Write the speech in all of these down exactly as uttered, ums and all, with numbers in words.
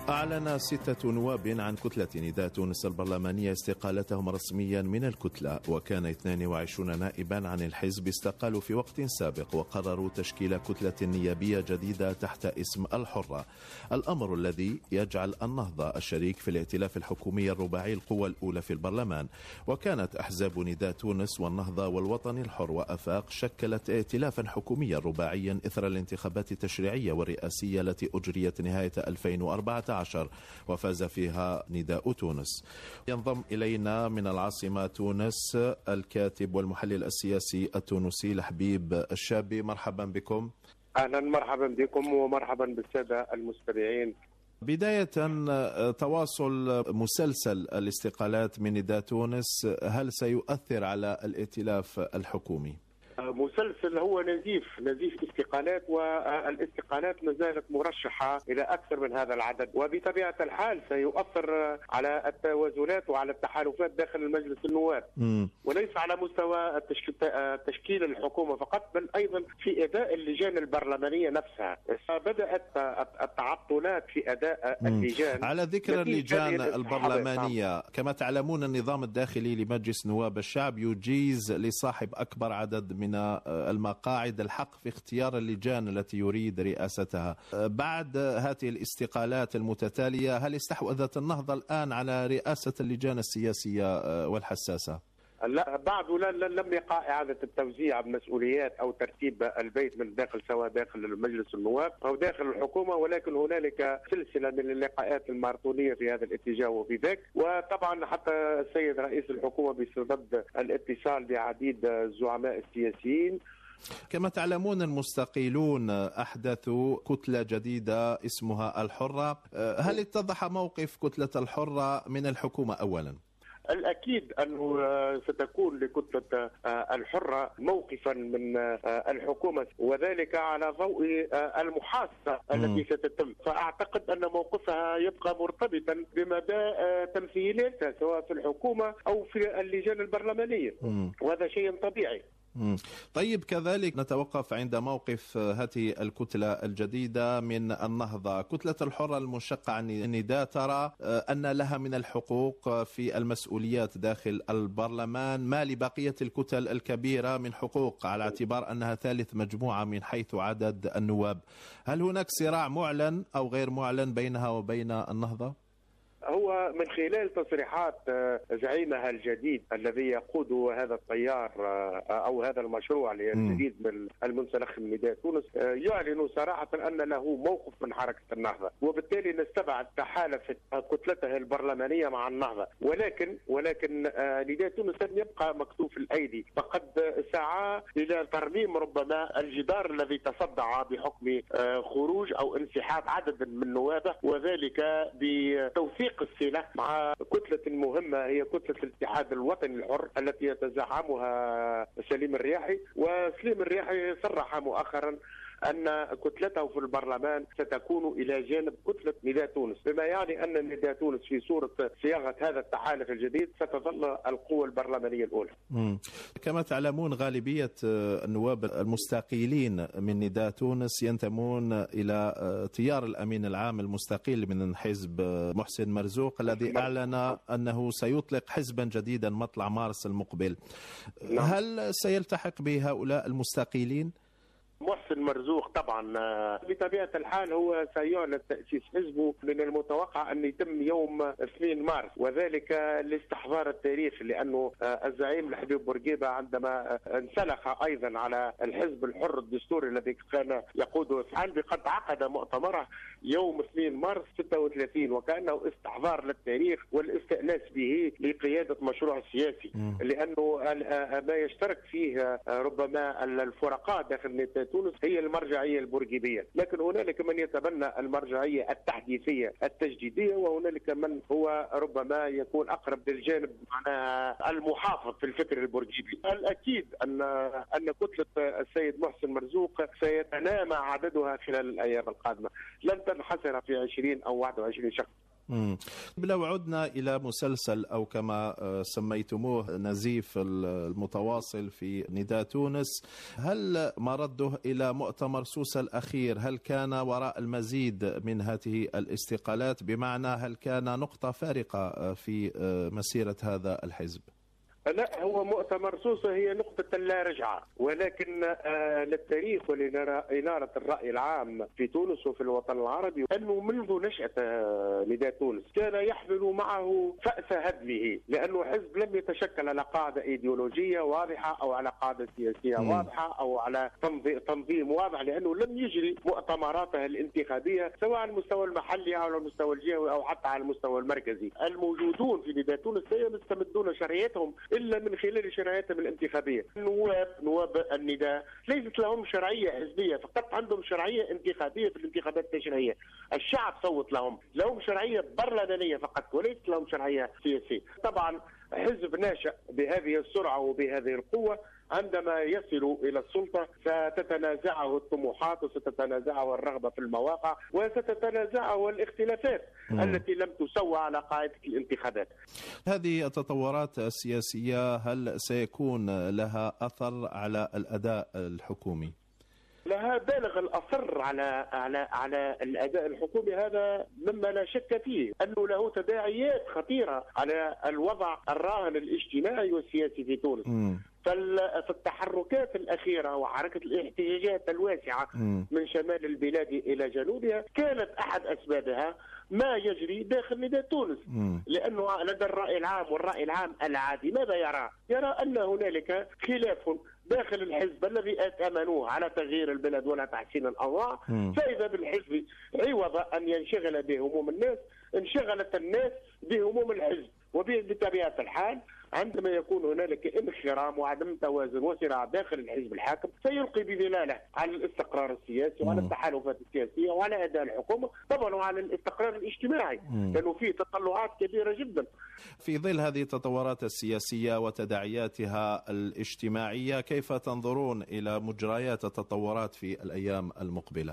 أعلن ستة نواب عن كتلة نداء تونس البرلمانية استقالتهم رسميا من الكتلة، وكان اثنين وعشرين نائبا عن الحزب استقالوا في وقت سابق وقرروا تشكيل كتلة نيابية جديدة تحت اسم الحرة، الأمر الذي يجعل النهضة الشريك في الائتلاف الحكومي الرباعي القوى الأولى في البرلمان. وكانت أحزاب نداء تونس والنهضة والوطن الحر وأفاق شكلت ائتلافا حكوميا رباعيا إثر الانتخابات التشريعية والرئاسية التي أجريت نهاية ألفين وأربعة عشر وفاز فيها نداء تونس. ينضم إلينا من العاصمة تونس الكاتب والمحلل السياسي التونسي لحبيب الشابي. مرحبا بكم. أهلا، مرحبا بكم ومرحبا بالسادة المستمعين. بداية، تواصل مسلسل الاستقالات من نداء تونس هل سيؤثر على الائتلاف الحكومي؟ مسلسل هو نزيف نزيف استقالات، والاستقالات ما زالت مرشحة إلى أكثر من هذا العدد، وبطبيعة الحال سيؤثر على التوازنات وعلى التحالفات داخل المجلس النواب، م. وليس على مستوى تشكيل الحكومة فقط، بل أيضا في أداء اللجان البرلمانية نفسها. بدأت التعطلات في أداء اللجان. على ذكر اللجان البرلمانية، كما تعلمون النظام الداخلي لمجلس نواب الشعب يجيز لصاحب أكبر عدد من المقاعد الحق في اختيار اللجان التي يريد رئاستها. بعد هذه الاستقالات المتتالية، هل استحوذت النهضة الآن على رئاسة اللجان السياسية والحساسة؟ لا، بعد لم يقع إعادة التوزيع بمسؤوليات أو ترتيب البيت من داخل، سواء داخل المجلس النواب أو داخل الحكومة، ولكن هنالك سلسلة من اللقاءات الماراثونية في هذا الاتجاه وفي ذاك. وطبعا حتى السيد رئيس الحكومة بصدد الاتصال بعديد الزعماء السياسيين. كما تعلمون المستقيلون أحدثوا كتلة جديدة اسمها الحرة. هل اتضح موقف كتلة الحرة من الحكومة أولا؟ الأكيد أنه ستكون لكتلة الحرة موقفا من الحكومة، وذلك على ضوء المحاسبة التي ستتم. فأعتقد أن موقفها يبقى مرتبطا بمدى تمثيلاتها سواء في الحكومة أو في اللجان البرلمانية، وهذا شيء طبيعي. طيب، كذلك نتوقف عند موقف هذه الكتلة الجديدة من النهضة. كتلة الحرة المنشقة عن النداء ترى أن لها من الحقوق في المسؤوليات داخل البرلمان ما لبقية الكتل الكبيرة من حقوق، على اعتبار أنها ثالث مجموعة من حيث عدد النواب. هل هناك صراع معلن أو غير معلن بينها وبين النهضة؟ هو من خلال تصريحات زعيمها الجديد الذي يقود هذا التيار أو هذا المشروع الجديد من المنسلخ من نداء تونس، يعلن صراحة أن له موقف من حركة النهضة، وبالتالي نستبعد تحالف كتلته البرلمانية مع النهضة. ولكن ولكن نداء تونس لن يبقى مكتوف الأيدي، فقد سعى إلى ترميم ربما الجدار الذي تصدع بحكم خروج أو انسحاب عدد من نوابه، وذلك بتوثيق الصلة مع كتلة مهمة هي كتلة الاتحاد الوطني الحر التي يتزعمها سليم الرياحي. وسليم الرياحي صرح مؤخرا أن كتلته في البرلمان ستكون إلى جانب كتلة نداء تونس، بما يعني أن نداء تونس في صورة صياغة هذا التحالف الجديد ستظل القوة البرلمانية الأولى. مم. كما تعلمون غالبية النواب المستقيلين من نداء تونس ينتمون إلى تيار الأمين العام المستقيل من حزب محسن مرزوق الذي أعلن أنه سيطلق حزبا جديدا مطلع مارس المقبل. نعم. هل سيلتحق بهؤلاء المستقيلين؟ محسن مرزوق طبعا بطبيعة الحال هو سيعلن تأسيس حزبه، من المتوقع أن يتم يوم اثنين مارس، وذلك لاستحضار التاريخ، لأنه الزعيم الحبيب بورقيبة عندما انسلخ أيضا على الحزب الحر الدستوري الذي كان يقوده إسحاق قد عقد مؤتمره يوم اثنين مارس ستة وثلاثين، وكأنه استحضار للتاريخ والاستئناس به لقيادة مشروع سياسي، لأنه ما يشترك فيه ربما الفرقاء داخل تونس هي المرجعية البورقيبية، لكن هنالك من يتبنى المرجعية التحديثية التجديدية، وهنالك من هو ربما يكون أقرب للجانب المحافظ في الفكر البورقيبي. الأكيد أن أن كتلة السيد محسن مرزوق سيتنامى عددها خلال الأيام القادمة، لن تنحصر في عشرين أو واحد وعشرين شخص. لو عدنا إلى مسلسل أو كما سميتموه نزيف المتواصل في نداء تونس، هل مرده إلى مؤتمر سوسة الأخير هل كان وراء المزيد من هذه الاستقالات؟ بمعنى هل كان نقطة فارقة في مسيرة هذا الحزب؟ لا، هو مؤتمر سوسة هي نقطة لا رجعة، ولكن آه للتاريخ ولإنارة الرأي العام في تونس وفي الوطن العربي أنه منذ نشأة آه نداء تونس كان يحمل معه فأس هدمه، لأنه حزب لم يتشكل على قاعدة إيديولوجية واضحة أو على قاعدة سياسية م. واضحة أو على تنظيم واضح، لأنه لم يجري مؤتمراته الانتخابية سواء على المستوى المحلي أو على المستوى الجهوي أو حتى على المستوى المركزي. الموجودون في نداء تونس لا يستمدون شرعيتهم إلا من خلال شرعيتهم الانتخابية. النواب نواب النداء ليست لهم شرعية حزبية، فقط عندهم شرعية انتخابية في الانتخابات التشريعية. الشعب صوت لهم، لهم شرعية برلمانية فقط وليست لهم شرعية سياسية. طبعا حزب ناشئ بهذه السرعة وبهذه القوة عندما يصل إلى السلطة ستتنازعه الطموحات وستتنازعه الرغبة في المواقع وستتنازعه الاختلافات م. التي لم تسوى على قاعدة الانتخابات. هذه التطورات السياسية هل سيكون لها أثر على الأداء الحكومي؟ لها بالغ الأثر على على على الأداء الحكومي، هذا مما لا شك فيه أنه له تداعيات خطيرة على الوضع الراهن الاجتماعي والسياسي في تونس. م. في التحركات الأخيرة وحركة الاحتجاجات الواسعة م. من شمال البلاد إلى جنوبها كانت أحد أسبابها ما يجري داخل نداء تونس، م. لأنه لدى الرأي العام والرأي العام العادي ماذا يرى؟ يرى أن هنالك خلاف داخل الحزب الذي اتمنوه على تغيير البلد ولا تحسين الأوضاع، فإذا بالحزب عوض أن ينشغل بهموم الناس انشغلت الناس بهموم الحزب. وبطبيعة الحال عندما يكون هنالك انخرام وعدم توازن وصراع داخل الحزب الحاكم سيلقي بظلاله على الاستقرار السياسي وعلى التحالفات السياسية وعلى أداء الحكومة، طبعا وعلى الاستقرار الاجتماعي لأنه فيه تطلعات كبيرة جدا. في ظل هذه التطورات السياسية وتداعياتها الاجتماعية كيف تنظرون إلى مجريات التطورات في الأيام المقبلة؟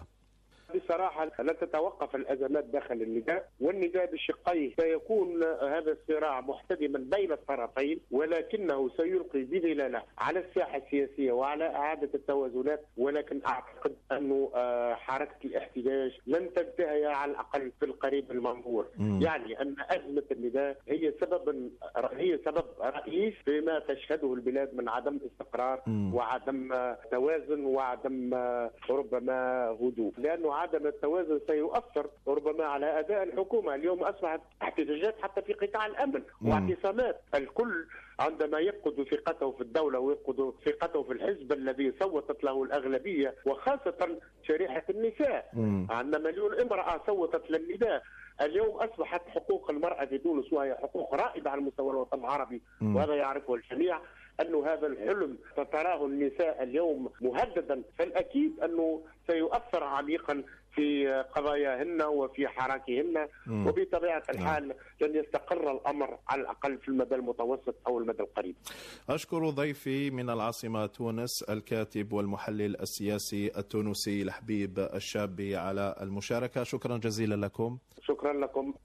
بصراحة لن تتوقف الأزمات داخل النداء، والنداء بشقيه سيكون هذا الصراع محتدما بين الطرفين، ولكنه سيلقي بظلاله على الساحة السياسية وعلى إعادة التوازنات. ولكن أعتقد أنه حركة الاحتجاج لن تنتهي على الأقل في القريب المنظور. يعني أن أزمة النداء هي سبب هي سبب رئيس فيما تشهده البلاد من عدم استقرار وعدم توازن وعدم ربما هدوء، لأنه عدم التوازن سيؤثر ربما على أداء الحكومة. اليوم أصبحت احتجاجات حتى في قطاع الأمن واعتصامات. الكل عندما يفقد ثقته في الدولة ويفقد ثقته في الحزب الذي صوتت له الأغلبية وخاصة شريحة النساء، عندما مليون امرأة صوتت للنداء. اليوم أصبحت حقوق المرأة في تونس وهي حقوق رائدة على مستوى الوطن العربي وهذا يعرفه الجميع أنه هذا الحلم فتراه النساء اليوم مهددا، فالأكيد أنه سيؤثر عميقا في قضاياهن وفي حراكهن، وبطبيعة الحال لن يستقر الأمر على الأقل في المدى المتوسط أو المدى القريب. أشكر ضيفي من العاصمة تونس الكاتب والمحلل السياسي التونسي لحبيب الشابي على المشاركة. شكرا جزيلا لكم. شكرا لكم.